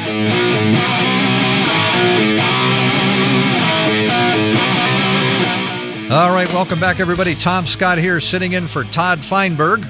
All right, welcome back, everybody. Tom Scott here, sitting in for Todd Feinberg.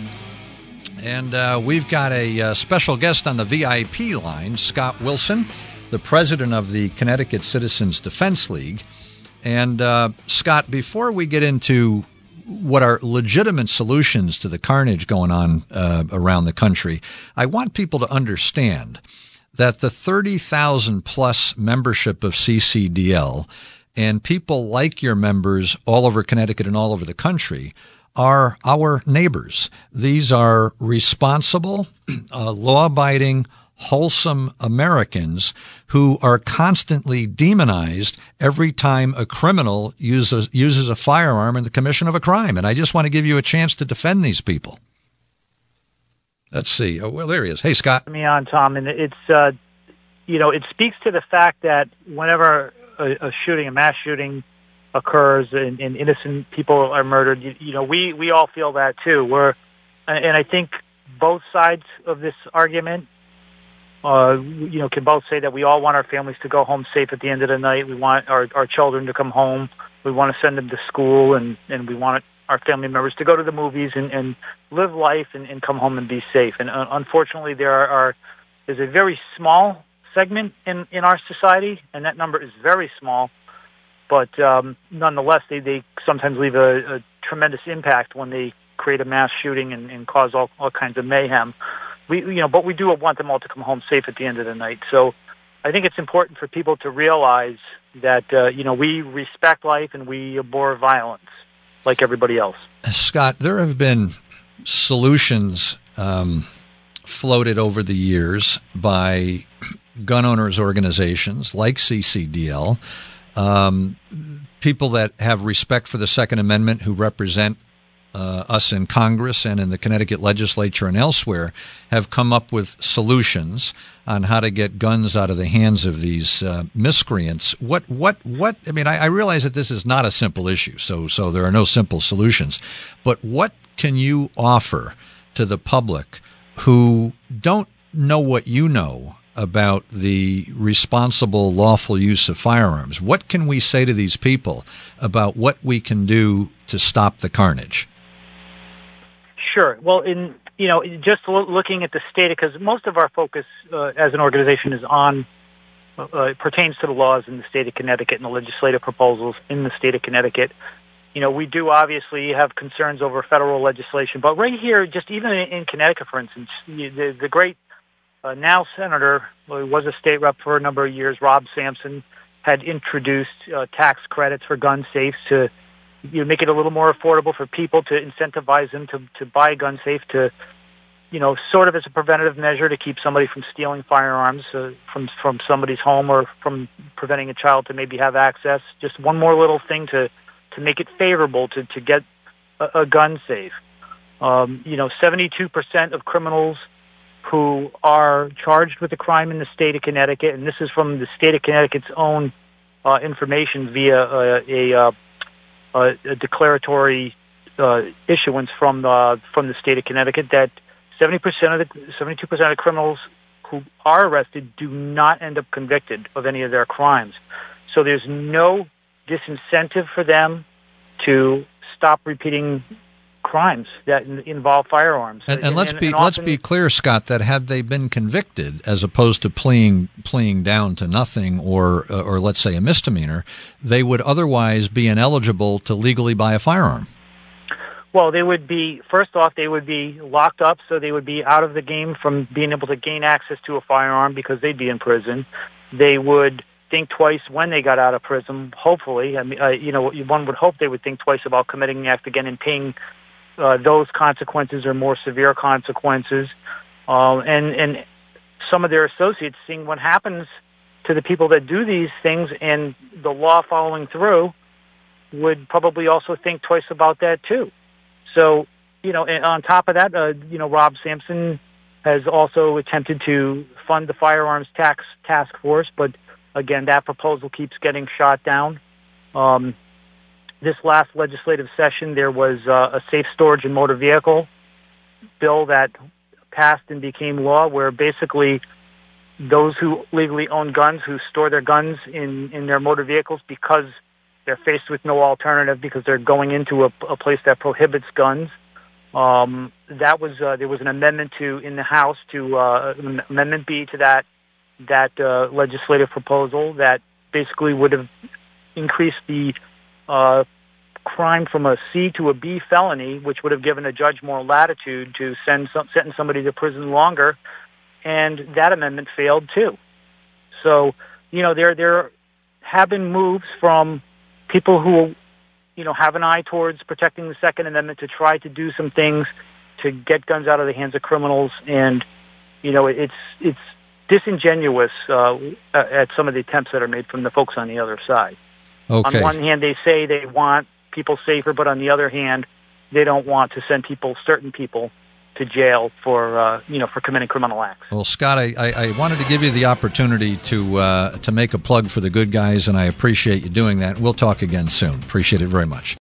And we've got a special guest on the VIP line, Scott Wilson, the president of the Connecticut Citizens Defense League. And Scott, before we get into what are legitimate solutions to the carnage going on around the country, I want people to understand that the 30,000 plus membership of CCDL and people like your members all over Connecticut and all over the country are our neighbors. These are responsible, law-abiding, wholesome Americans who are constantly demonized every time a criminal uses a firearm in the commission of a crime. And I just want to give you a chance to defend these people. Let's see. Oh, well, there he is. Hey, Scott. Me on, Tom, and it's it speaks to the fact that whenever a mass shooting occurs and innocent people are murdered, we all feel that too. And I think both sides of this argument, can both say that we all want our families to go home safe at the end of the night. We want our children to come home. We want to send them to school, and we want our family members to go to the movies and live life and come home and be safe. And unfortunately, there is a very small segment in our society, and that number is very small, but nonetheless, they sometimes leave a tremendous impact when they create a mass shooting and cause all kinds of mayhem. But we do want them all to come home safe at the end of the night. So I think it's important for people to realize that we respect life and we abhor violence like everybody else. Scott, there have been solutions floated over the years by gun owners organizations like CCDL, people that have respect for the Second Amendment who represent us in Congress and in the Connecticut legislature and elsewhere have come up with solutions on how to get guns out of the hands of these miscreants. I mean, I realize that this is not a simple issue, so there are no simple solutions, but what can you offer to the public who don't know what you know about the responsible, lawful use of firearms? What can we say to these people about what we can do to stop the carnage? Sure. Well, just looking at the state, because most of our focus as an organization is on pertains to the laws in the state of Connecticut and the legislative proposals in the state of Connecticut. We do obviously have concerns over federal legislation, but right here, just even in Connecticut, for instance, the great now Senator, who was a state rep for a number of years, Rob Sampson, had introduced tax credits for gun safes to make it a little more affordable for people, to incentivize them to buy a gun safe, to sort of as a preventative measure to keep somebody from stealing firearms from somebody's home, or from preventing a child to maybe have access. Just one more little thing to make it favorable to get a gun safe. 72% of criminals who are charged with a crime in the state of Connecticut, and this is from the state of Connecticut's own information via a declaratory issuance from the state of Connecticut, that 72% of criminals who are arrested do not end up convicted of any of their crimes. So there's no disincentive for them to stop repeating crimes that involve firearms. And let's be clear, Scott, that had they been convicted, as opposed to pleading down to nothing or let's say a misdemeanor, they would otherwise be ineligible to legally buy a firearm. Well, they would be locked up, so they would be out of the game from being able to gain access to a firearm because they'd be in prison. They would think twice when they got out of prison, hopefully. I mean, one would hope they would think twice about committing the act again and paying those consequences or more severe consequences. And some of their associates, seeing what happens to the people that do these things and the law following through, would probably also think twice about that too. So, and on top of that, Rob Sampson has also attempted to fund the firearms task force, but again, that proposal keeps getting shot down. This last legislative session, there was a safe storage and motor vehicle bill that passed and became law, where basically those who legally own guns, who store their guns in their motor vehicles because they're faced with no alternative because they're going into a place that prohibits guns. That was there was an amendment in the House to Amendment B to that legislative proposal that basically would have increased the crime from a C to a B felony, which would have given a judge more latitude to sentence somebody to prison longer, and that amendment failed too. So, there have been moves from people who, have an eye towards protecting the Second Amendment to try to do some things to get guns out of the hands of criminals, and, it's disingenuous at some of the attempts that are made from the folks on the other side. Okay. On one hand, they say they want people safer, but on the other hand, they don't want to send certain people to jail for committing criminal acts. Well, Scott, I wanted to give you the opportunity to make a plug for the good guys, and I appreciate you doing that. We'll talk again soon. Appreciate it very much.